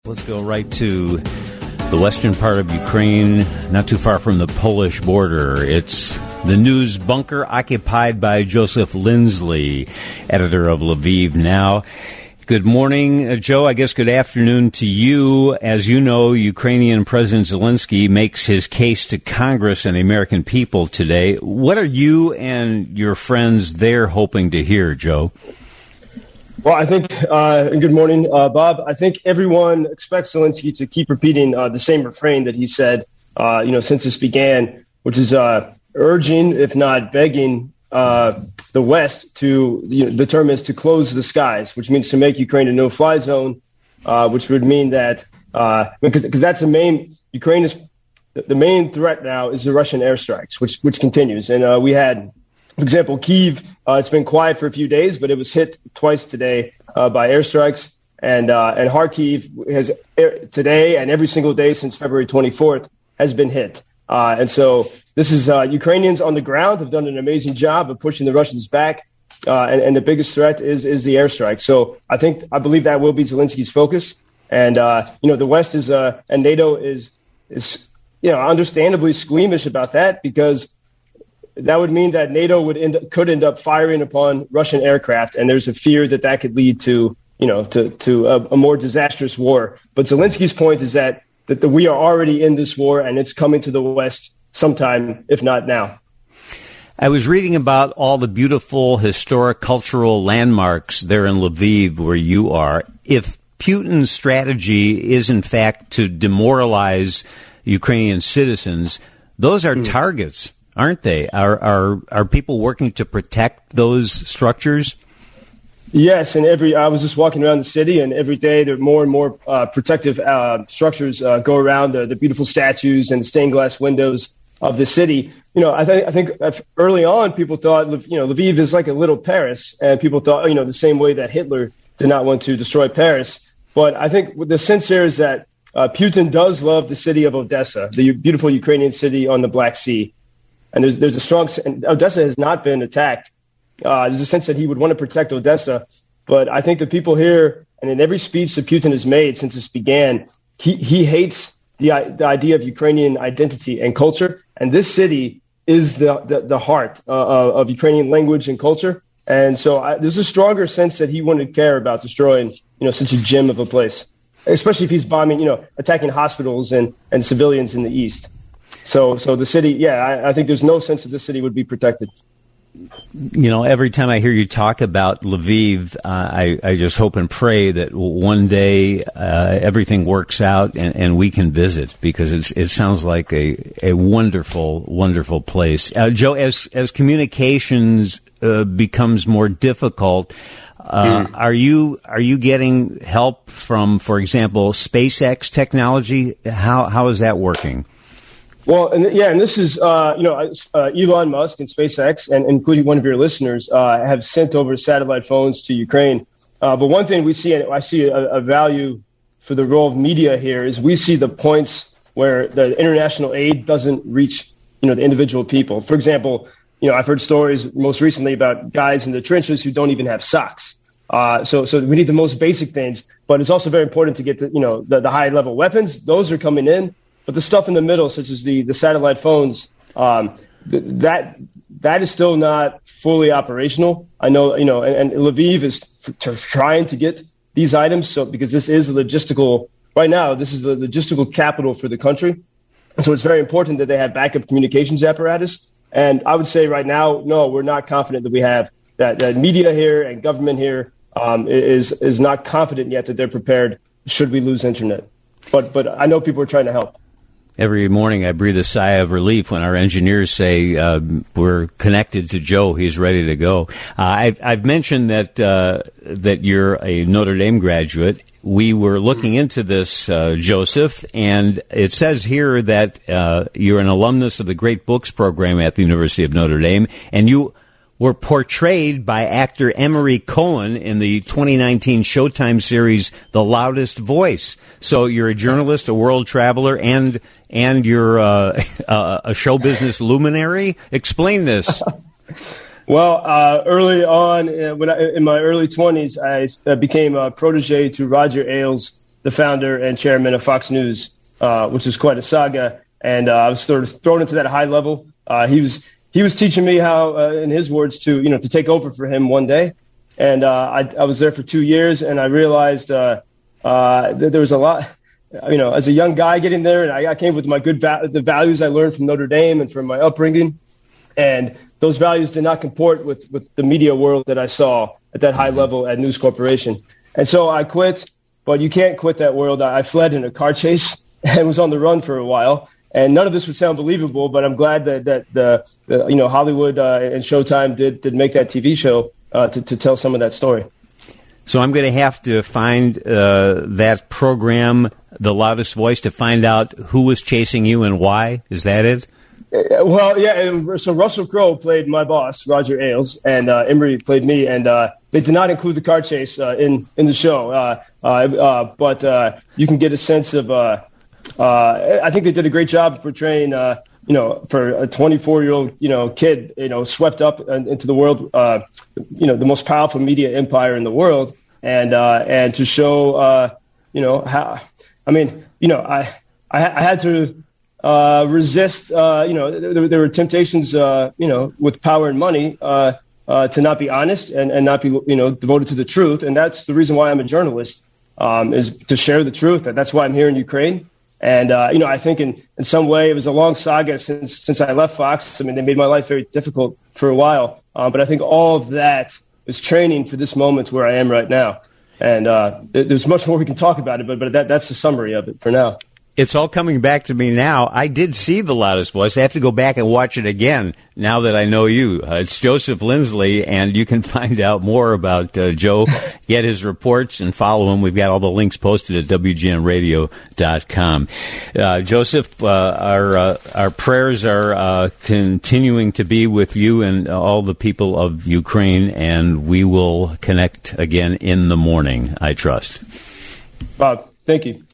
Let's go right to the western part of Ukraine, not too far from the Polish border. It's the news bunker occupied by Joseph Lindsley, editor of Lviv Now. Good morning, Joe. I guess good afternoon to you. As you know, Ukrainian President Zelensky makes his case to Congress and the American people today. What are you and your friends there hoping to hear, Joe? Well, I think, good morning, Bob. I think everyone expects Zelensky to keep repeating the same refrain that he said, since this began, which is urging, if not begging, the West to, the term is to close the skies, which means to make Ukraine a no-fly zone, which would mean that, because that's the main threat now is the Russian airstrikes, which continues. And we had, for example, Kyiv, it's been quiet for a few days, but it was hit twice today by airstrikes. And Kharkiv has today and every single day since February 24th has been hit. And so this is Ukrainians on the ground have done an amazing job of pushing the Russians back. And the biggest threat is the airstrike. So I believe that will be Zelensky's focus. And, the West is and NATO is understandably squeamish about that, because that would mean that NATO could end up firing upon Russian aircraft, and there's a fear that could lead to a more disastrous war. But Zelensky's point is that we are already in this war, and it's coming to the West sometime, if not now. I was reading about all the beautiful historic cultural landmarks there in Lviv, where you are. If Putin's strategy is in fact to demoralize Ukrainian citizens, those are targets, aren't they? Are people working to protect those structures? Yes, and I was just walking around the city, and every day there are more and more protective structures go around the beautiful statues and the stained glass windows of the city. I think early on people thought Lviv is like a little Paris, and people thought the same way that Hitler did not want to destroy Paris. But I think the sense here is that Putin does love the city of Odessa, the beautiful Ukrainian city on the Black Sea. And there's a strong – Odessa has not been attacked. There's a sense that he would want to protect Odessa. But I think the people here, and in every speech that Putin has made since this began, he hates the idea of Ukrainian identity and culture. And this city is the heart of Ukrainian language and culture. And so there's a stronger sense that he wouldn't care about destroying, such a gem of a place, especially if he's bombing, attacking hospitals and civilians in the east. So the city, I think there's no sense that the city would be protected. Every time I hear you talk about Lviv, I just hope and pray that one day everything works out and we can visit, because it sounds like a wonderful, wonderful place. Joe, as communications becomes more difficult, are you getting help from, for example, SpaceX technology? How is that working? Well, and this is, Elon Musk and SpaceX, and including one of your listeners, have sent over satellite phones to Ukraine. But one thing we see, and I see a value for the role of media here, is we see the points where the international aid doesn't reach, the individual people. For example, I've heard stories most recently about guys in the trenches who don't even have socks. So we need the most basic things, but it's also very important to get the high level weapons. Those are coming in. But the stuff in the middle, such as the satellite phones, that is still not fully operational. I know, and Lviv is trying to get these items. So because this is right now, this is the logistical capital for the country. And so it's very important that they have backup communications apparatus. And I would say right now, no, we're not confident that we have that media here and government here is not confident yet that they're prepared should we lose internet. But I know people are trying to help. Every morning I breathe a sigh of relief when our engineers say we're connected to Joe. He's ready to go. I've mentioned that you're a Notre Dame graduate. We were looking into this, Joseph, and it says here that you're an alumnus of the Great Books program at the University of Notre Dame, and you were portrayed by actor Emery Cohen in the 2019 Showtime series The Loudest Voice. So you're a journalist, a world traveler, and you're a show business luminary. Explain this. Well, early on, in my early 20s, I became a protege to Roger Ailes, the founder and chairman of Fox News, which is quite a saga. And I was sort of thrown into that high level. He was teaching me how, in his words, to take over for him one day. And I was there for 2 years, and I realized that there was a lot. As a young guy getting there, and I came with my the values I learned from Notre Dame and from my upbringing, and those values did not comport with the media world that I saw at that high level at News Corporation. And so I quit, but you can't quit that world. I fled in a car chase and was on the run for a while. And none of this would sound believable, but I'm glad that the Hollywood and Showtime did make that TV show to tell some of that story. So I'm going to have to find that program, The Loudest Voice, to find out who was chasing you and why. Is that it? Well, yeah. So Russell Crowe played my boss, Roger Ailes, and Emery played me. And they did not include the car chase in the show. But you can get a sense of. I think they did a great job portraying. For a 24-year-old, kid, swept up into the world, the most powerful media empire in the world, and to show, how. I mean, I had to resist. There were temptations, with power and money, to not be honest and not be, devoted to the truth, and that's the reason why I'm a journalist, is to share the truth. That's why I'm here in Ukraine. And, I think in some way it was a long saga since I left Fox. I mean, they made my life very difficult for a while. But I think all of that was training for this moment where I am right now. And there's much more we can talk about it, but that's the summary of it for now. It's all coming back to me now. I did see The Loudest Voice. I have to go back and watch it again now that I know you. It's Joseph Lindsley, and you can find out more about Joe, get his reports, and follow him. We've got all the links posted at WGNradio.com. Joseph, our prayers are continuing to be with you and all the people of Ukraine, and we will connect again in the morning, I trust. Bob, thank you.